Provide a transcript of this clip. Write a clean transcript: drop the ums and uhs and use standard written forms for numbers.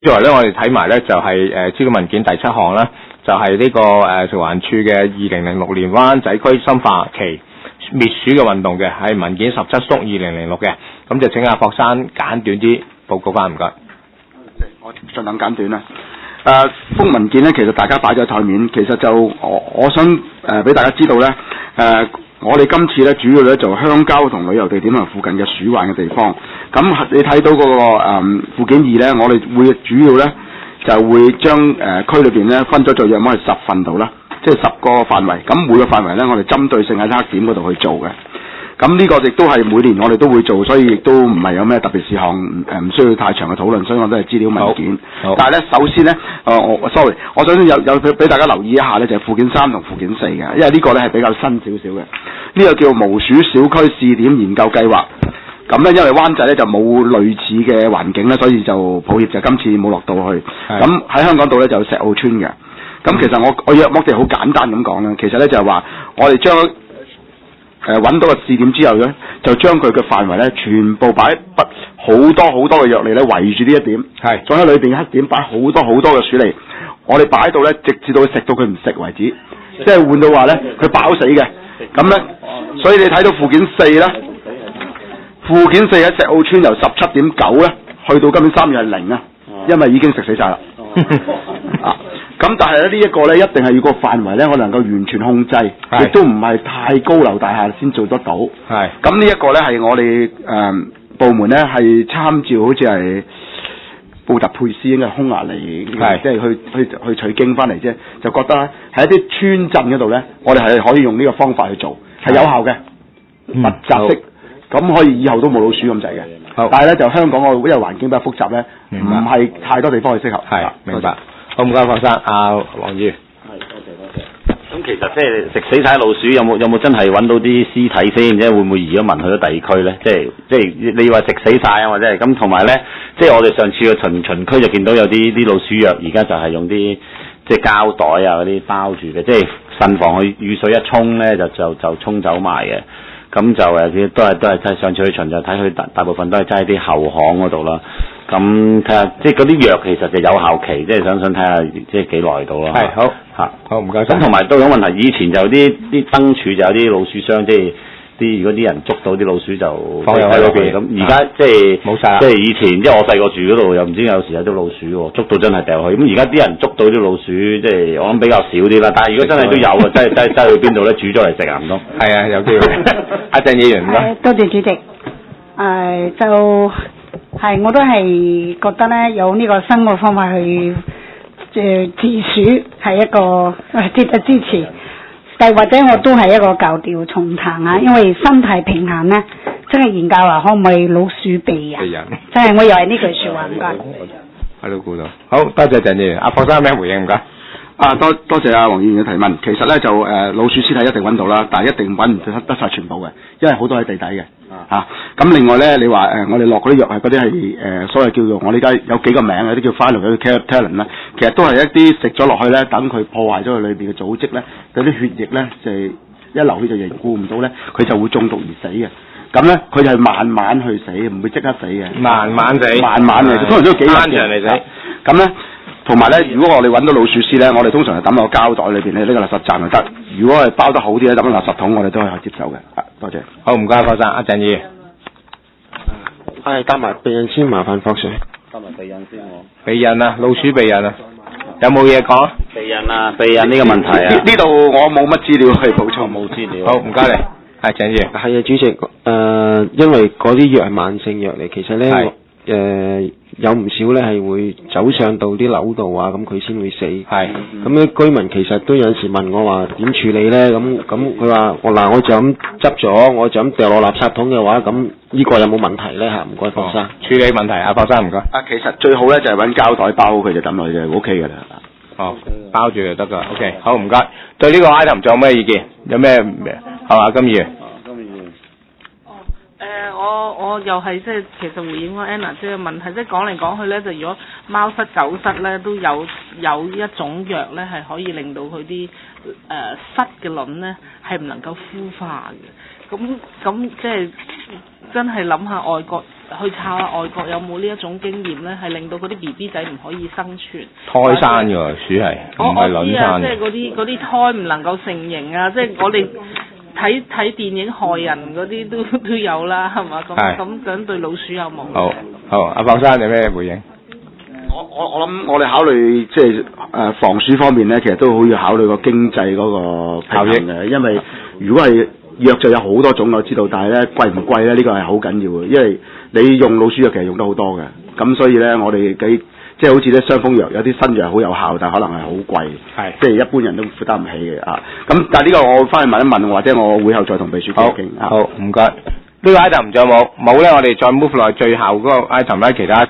之外咧，我哋睇埋咧就係資料文件第7項啦，就係呢個食環署嘅2006年灣仔區深化期滅鼠嘅運動嘅，係文件17/2006嘅，咁就請阿霍生簡短啲報告翻，唔該。 我盡量簡短啦。封文件咧，其實大家擺咗喺台面，其實就我想俾大家知道咧，我哋今次咧主要咧就鄉郊同旅遊地點同附近嘅鼠患嘅地方。咁你睇到嗰個附件2咧，我哋會主要咧就會將區裏邊咧分咗做約莫係10份度啦，即係10個範圍。咁每個範圍咧，我哋針對性喺黑點嗰度去做嘅。咁呢個亦都係每年我哋都會做，所以亦都唔係有咩特別事項，唔需要太長嘅討論，所以我都係資料文件。但係咧，首先咧，我想有俾大家留意一下咧，就係附件3同附件4嘅，因為呢個咧係比較新少少嘅。呢個叫無鼠小區試點研究計劃。咁咧，因為灣仔咧就冇類似嘅環境咧，所以就抱歉就今次冇落到去。咁喺香港島咧就有石澳村嘅。咁其實我約莫地好簡單咁講啦，其實咧就係話我哋將揾到個試點之後咧，就將佢嘅範圍咧全部擺好多嘅藥嚟咧圍住呢一點，再喺裏邊嘅黑點擺好多嘅鼠嚟，我哋擺到咧直至到食到佢唔食為止，即係換到話咧佢飽死嘅。咁咧，所以你睇到附件4咧，附件4喺石澳村由17.9咧去到今年3月係0啊，因為已經食死晒啦。咁但係咧呢一個咧一定係要個範圍咧我能夠完全控制，亦都唔係太高樓大廈先做得到。咁呢一個咧係我哋部門咧係參照好似係布特佩斯應該係匈牙利，即係去取經翻嚟啫，就覺得喺一啲村鎮嗰度咧，我哋係可以用呢個方法去做，係有效嘅，密集式，咁可以以後都冇老鼠咁滯嘅。但係咧就香港個因為環境比較複雜咧，唔係太多地方去適合。 明白。好，唔該，霍生。黃議員。 多謝。咁其實即係食死晒老鼠，有冇真係揾到啲屍體先？即係會唔會移咗民去咗第二區咧？即係你話食死晒啊，或者係咁，同埋咧，即係我哋上次嘅巡區就見到有啲老鼠藥，而家就係用啲即係膠袋啊嗰啲包住嘅，即係慎防佢雨水一沖咧就沖走埋嘅。咁就都係上次去巡就睇佢大部分都係擠喺啲後巷嗰度啦。咁睇下，即係嗰啲藥其實就有效期，即係想睇下即係幾耐到啦。係好嚇，好唔該。咁同埋都有問題，以前就有啲燈柱就有啲老鼠箱，即係如果啲人捉到啲老鼠就放入喺嗰邊。咁而家即係冇晒，即係以前即係我細個住嗰度，又唔知有時有啲老鼠喎，捉到真係掉去。咁而家啲人捉到啲老鼠，即係我諗比較少啲啦。但係如果真係都有啊，真係去邊度咧？煮咗嚟食啊唔通？係啊，有機會。阿鄭議員啦。 多謝主席。我都係覺得咧，有呢個新嘅方法去治鼠係一個值得支持，但或者我都係一個舊調重彈啊，因為生態平衡咧，真係研究話可唔可以老鼠避人，真係我又係呢句説話，唔該。 我都估到，好多謝鄭議員。阿霍生有咩回應唔該？ 多謝黃議員嘅提問。其實咧就老鼠屍體一定揾到啦，但係一定揾唔得晒全部嘅，因為好多喺地底嘅。咁另外咧，你話我哋落嗰啲藥係嗰啲係所謂叫做我哋而家有幾個名，有啲叫 Phylum 有啲 Caryopterin 啦，其實都係一啲食咗落去咧，等佢破壞咗佢裏邊嘅組織咧，嗰啲血液咧就係一流血就凝固唔到咧，佢就會中毒而死嘅。咁咧佢就係慢慢去死，唔會即刻死嘅。慢慢嚟，通常都要幾日嚟死。咁咧。同埋咧，如果我哋揾到老鼠屍咧，我哋通常係抌落膠袋裏邊咧，呢個垃圾站就得。如果係包得好啲咧，抌落垃圾桶，我哋都係可以接受嘅。多謝。 好，唔該，霍生。阿鄭議員。 係搭埋避孕先，麻煩霍 Sir。 搭埋避孕先我。 避孕啊，老鼠避孕啊，有冇嘢講？ 避孕呢個問題啊。 呢度我冇乜資料去補充， 冇資料。 好，唔該你。係鄭議員。 係啊，主席。因為嗰啲藥係慢性藥嚟，其實咧有唔少咧係會走上到啲樓度啊，咁佢先會死。係。咁啲居民其實都有時問我話點處理咧？咁佢話我就咁執咗，我就咁掉落垃圾桶嘅話，咁呢個有冇問題咧嚇？唔該，霍生。 處理問題，阿霍生唔該。 其實最好咧就係揾膠袋包佢就抌落去就 OK 嘅啦。 包住就得㗎。OK，好唔該。對呢個 item 仲有咩意見？有咩係嘛？金議員。 我又係即係其實回應翻 Anna 即係問題，即係講嚟講去咧，就如果貓虱狗虱咧都有一種藥咧係可以令到佢啲虱嘅卵咧係唔能夠孵化嘅，咁即係真係諗下外國，去抄下外國有冇呢一種經驗咧，係令到嗰啲 BB 仔唔可以生存。 胎生嘅鼠係，唔係卵生即係嗰啲胎唔能夠成形啊！即係我哋睇電影害人嗰啲都有啦，係嘛？咁對老鼠有冇？ 好，阿鮑生有咩回應？ 我諗我哋考慮即係防鼠方面咧，其實都好要考慮個經濟嗰個效益嘅，因為如果係藥就有好多種我知道，但係咧貴唔貴咧呢個係好緊要嘅，因為你用老鼠藥其實用得好多嘅，咁所以咧我哋即係好似啲傷風藥有啲新藥好有效，但係可能係好貴，即係一般人都負擔唔起嘅啊。咁但係呢個我翻去問一問，或者我會後再同秘書傾。 好，唔該。呢個 item 仲有冇？冇咧，我哋再 move 落最後嗰個 item 咧，其他。